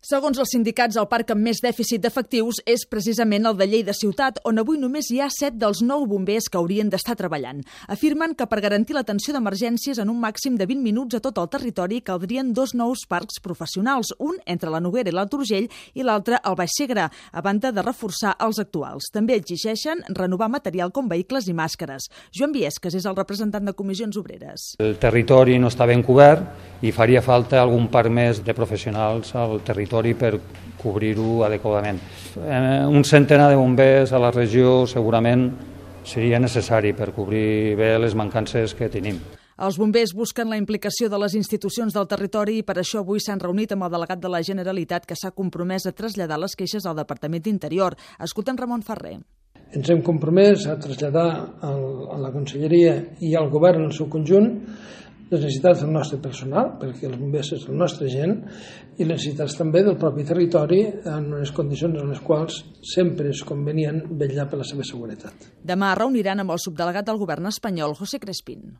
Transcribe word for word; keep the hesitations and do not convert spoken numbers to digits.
Segons els sindicats, el parc amb més dèficit d'efectius és precisament el de Lleida Ciutat, on avui només hi ha set dels nou bombers que haurien d'estar treballant. Afirmen que per garantir l'atenció d'emergències en un màxim de vint minuts a tot el territori caldrien dos nous parcs professionals, un entre la Noguera i l'Alt Urgell i l'altre al Baix Segre, a banda de reforçar els actuals. També exigeixen renovar material com vehicles i màscares. Joan Viesques és el representant de Comissions Obreres. El territori no està ben cobert i faria falta algun parc més de professionals al territori per cobrir-ho adequadament. Un centenar de bombers a la regió segurament seria necessari per cobrir bé les mancances que tenim. Els bombers busquen la implicació de les institucions del territori i per això avui s'han reunit amb el delegat de la Generalitat que s'ha compromès a traslladar les queixes al Departament d'Interior. Escoltem Ramon Ferrer. Ens hem compromès a traslladar a la Conselleria i al Govern en el seu conjunt les necessitats del nostre personal, perquè els bombers és la nostra gent, i les necessitats també del propi territori en unes condicions en les quals sempre és convenient vetllar per la seva seguretat. Demà reuniran amb el subdelegat del govern espanyol, José Crespín.